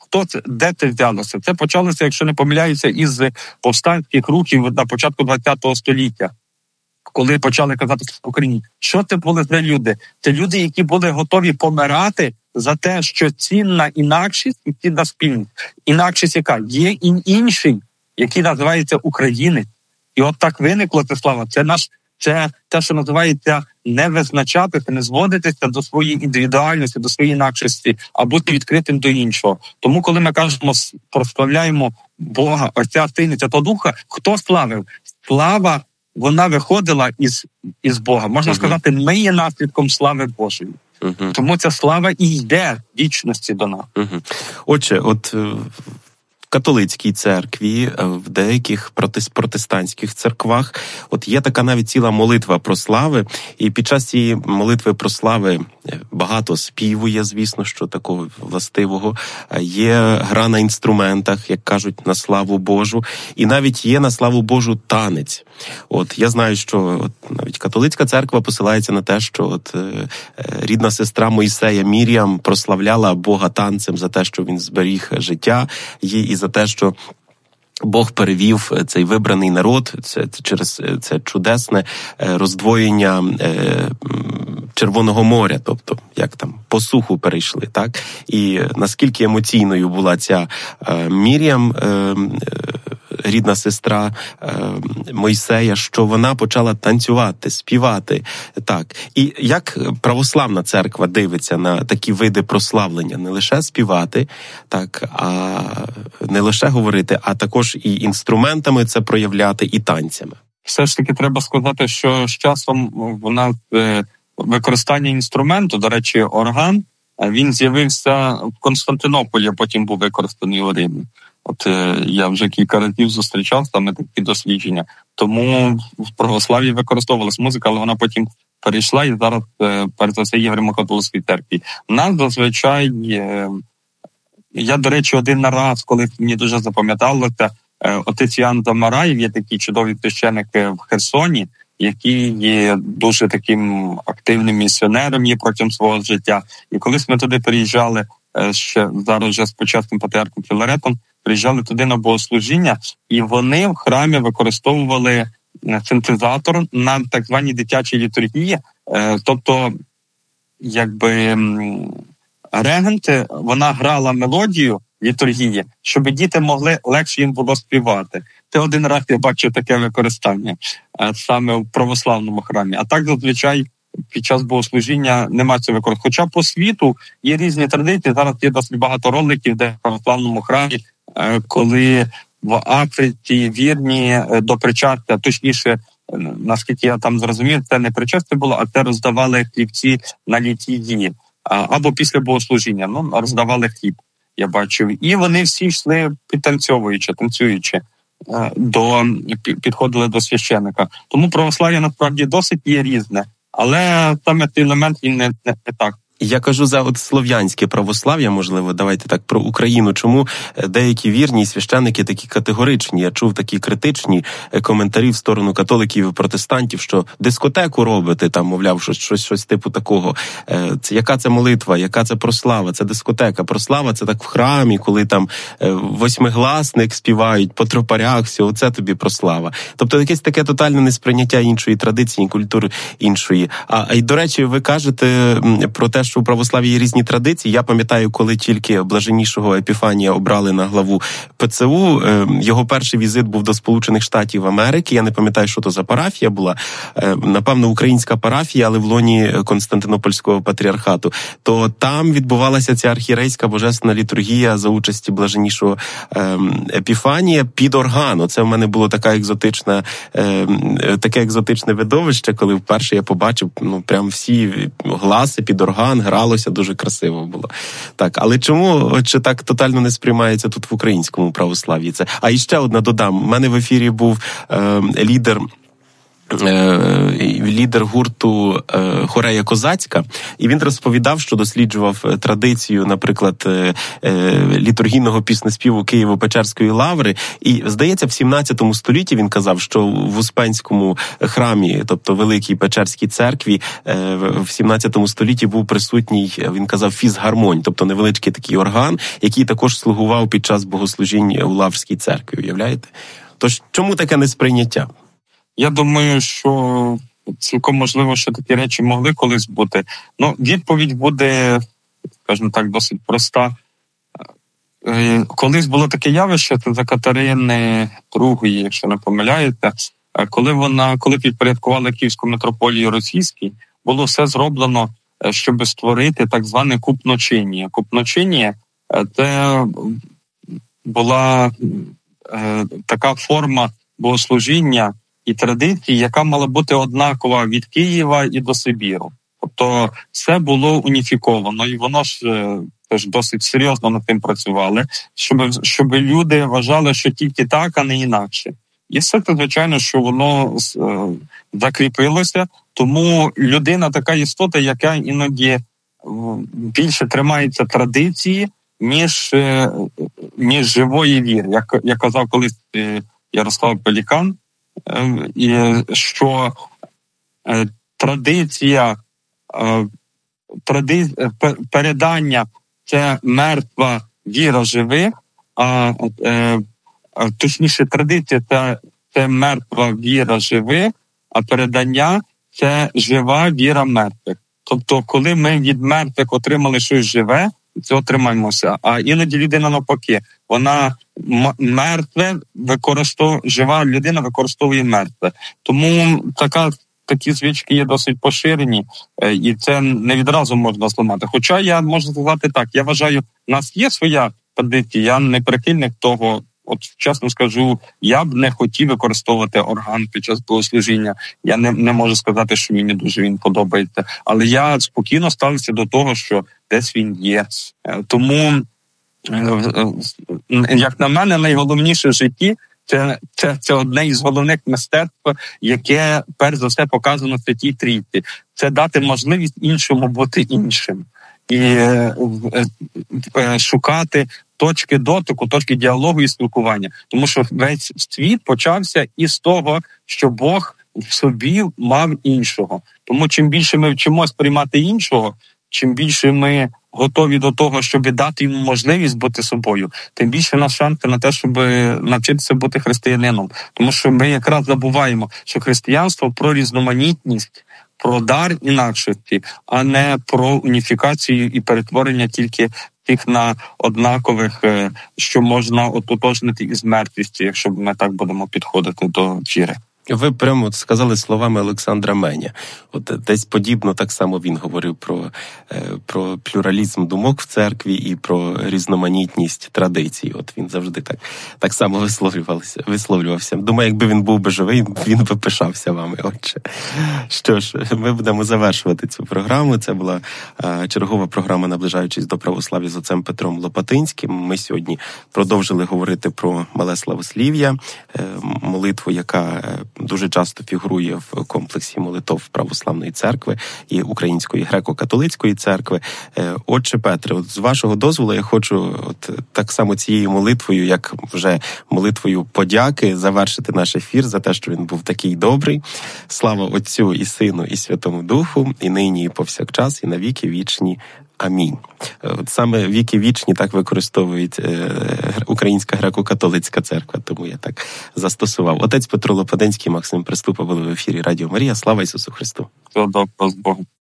Хто це, де це взялося? Це почалося, якщо не помиляюся, із повстанських рухів на початку ХХ століття. Коли почали казати в Україні, що це були за люди? Це люди, які були готові помирати за те, що цінна інакшість і цінна спільність. Інакшість яка? Є інший, який називається українець. І от так виникло це, Слава. Це наш, це те, що називається не визначатися, не зводитися до своєї індивідуальності, до своєї інакшості, а бути відкритим до іншого. Тому, коли ми кажемо, прославляємо Бога, Отця, Сина, Святого Духа, хто славив? Слава, вона виходила із, із Бога. Можна uh-huh. сказати, ми є наслідком слави Божої. Uh-huh. Тому ця слава і йде в вічності до нас. Uh-huh. Отже, от в католицькій церкві, в деяких протестантських церквах, от є така навіть ціла молитва про слави, і під час цієї молитви про слави багато співу є, звісно, що такого властивого, є гра на інструментах, як кажуть, на славу Божу, і навіть є на славу Божу танець. От я знаю, що от навіть католицька церква посилається на те, що от е, рідна сестра Мойсея Мір'ям прославляла Бога танцем за те, що він зберіг життя їй, і за те, що Бог перевів цей вибраний народ, це, це через це чудесне роздвоєння е, Червоного моря, тобто як там по суху перейшли, так? І наскільки емоційною була ця е, Мір'ям, е, рідна сестра е, Мойсея, що вона почала танцювати, співати, так. І як православна церква дивиться на такі види прославлення, не лише співати, так, а не лише говорити, а також і інструментами це проявляти, і танцями. Все ж таки треба сказати, що з часом вона використання інструменту, до речі, орган, він з'явився в Константинополі, а потім був використаний у Римі. От я вже кілька разів зустрічав саме такі дослідження. Тому в православ'ї використовувалась музика, але вона потім перейшла і зараз, перш за все, є в Римо-католицькій церкві. Нас зазвичай, я, до речі, один раз, коли мені дуже запам'яталося, отець Іоанн Замараєв, є такий чудовий священик в Херсоні, який є дуже таким активним місіонером є протягом свого життя. І колись ми туди переїжджали, ще зараз вже з початком патріархом Філаретом, приїжджали туди на богослужіння, і вони в храмі використовували синтезатор на так званій дитячій літургії. Тобто, якби регент, вона грала мелодію літургії, щоб діти могли легше їм було співати. Це один раз я бачив таке використання саме в православному храмі. А так, зазвичай, під час богослужіння немає цього використання. Хоча по світу є різні традиції. Зараз є досить багато роликів, де в православному храмі, коли в Африці вірні до причастя, точніше, наскільки я там зрозумів, це не причастя було, а це роздавали хлібці на літії. Або після богослужіння, ну, роздавали хліб, я бачив. І вони всі йшли підтанцьовуючи, танцюючи, до, підходили до священика. Тому православ'я, насправді, досить є різне. Але саме цей елемент, він не, не, не так. Я кажу за от слов'янське православ'я, можливо, давайте так, про Україну. Чому деякі вірні священники такі категоричні? Я чув такі критичні коментарі в сторону католиків і протестантів, що дискотеку робити, там, мовляв, щось, щось, щось типу такого. Це, яка це молитва, яка це прослава? Це дискотека. Прослава – це так в храмі, коли там восьмигласник співають по тропарях, все, оце тобі прослава. Тобто якесь таке тотальне несприйняття іншої традиції, культури іншої. А, а й, до речі, ви кажете про те, що у православ'ї є різні традиції. Я пам'ятаю, коли тільки блаженнішого Епіфанія обрали на главу ПЦУ, його перший візит був до Сполучених Штатів Америки. Я не пам'ятаю, що то за парафія була. Напевно, українська парафія, але в лоні Константинопольського патріархату. То там відбувалася ця архієрейська божественна літургія за участі блаженнішого Епіфанія під орган. Це в мене було така екзотична, таке екзотичне видовище, коли вперше я побачив, ну, прям всі гласи під орган, гралося, дуже красиво було. Так, але чому, чи так тотально не сприймається тут в українському православ'ї це? А і ще одна додам. У мене в ефірі був е, лідер лідер гурту Хорея Козацька, і він розповідав, що досліджував традицію, наприклад, літургійного піснеспіву Києво-Печерської лаври, і, здається, в сімнадцятому столітті він казав, що в Успенському храмі, тобто Великій Печерській церкві, в сімнадцятому столітті був присутній, він казав, фізгармонь, тобто невеличкий такий орган, який також слугував під час богослужінь у Лаврській церкві, уявляєте? Тож, чому таке несприйняття? Я думаю, що цілком можливо, що такі речі могли колись бути. Ну, відповідь буде, скажімо так, досить проста. Колись було таке явище, це за Катерини другої, якщо не помиляєте, коли вона, коли підпорядкували Київську митрополію російській, було все зроблено, щоб створити так зване купночинія. Купночинія – це була е, така форма богослужіння і традиції, яка мала бути однакова від Києва і до Сибіру. Тобто все було уніфіковано, і воно ж теж досить серйозно над тим працювали, щоб, щоб люди вважали, що тільки так, а не інакше. І все це, звичайно, що воно е, закріпилося, тому людина така істота, яка іноді більше тримається традиції, ніж, е, ніж живої віри. Як, як казав колись е, Ярослав Пелікан, е, і, що е, традиція, е, тради, е, передання – це мертва віра живих, а е, точніше, традиція це, це мертва віра живих, а передання це жива віра мертвих. Тобто, коли ми від мертвих отримали щось живе, це отримаємося. А іноді людина навпаки, вона мертве використовує, жива людина використовує мертве. Тому така, такі звички є досить поширені, і це не відразу можна зламати. Хоча я можу сказати так, я вважаю, у нас є своя традиція, я не прихильник того. От, чесно скажу, я б не хотів використовувати орган під час богослужіння. Я не, не можу сказати, що мені дуже він подобається. Але я спокійно ставлюся до того, що десь він є. Тому, як на мене, найголовніше в житті це, це, це одне із головних мистецтв, яке, перш за все, показано в Святій Трійці. Це дати можливість іншому бути іншим. І е, е, шукати точки дотику, точки діалогу і спілкування. Тому що весь світ почався із того, що Бог в собі мав іншого. Тому чим більше ми вчимось приймати іншого, чим більше ми готові до того, щоб дати йому можливість бути собою, тим більше у нас шанси на те, щоб навчитися бути християнином. Тому що ми якраз забуваємо, що християнство про різноманітність, про дар інакшості, а не про уніфікацію і перетворення тільки тих на однакових, що можна ототожнити із мертвістю, якщо ми так будемо підходити до віри. Ви прямо сказали словами Олександра Меня. От десь подібно так само він говорив про, про плюралізм думок в церкві і про різноманітність традицій. От він завжди так, так само висловлювався, висловлювався. Думаю, якби він був би живий, він би пишався вами, отче. Що ж, ми будемо завершувати цю програму. Це була чергова програма «Наближаючись до православ'я» з отцем Петром Лопатинським. Ми сьогодні продовжили говорити про мале славослів'я, молитву, яка дуже часто фігурує в комплексі молитов Православної церкви і Української греко-католицької церкви. Отче Петре, от з вашого дозволу я хочу от так само цією молитвою, як вже молитвою подяки, завершити наш ефір за те, що він був такий добрий. Слава Отцю і Сину і Святому Духу, і нині, і повсякчас, і на віки вічні. Амінь. От саме віки вічні так використовують е, Українська греко-католицька церква, тому я так застосував. Отець Петро Лопатинський, Максим Приступа були в ефірі Радіо Марія. Слава Ісусу Христу! Добре, з Богом.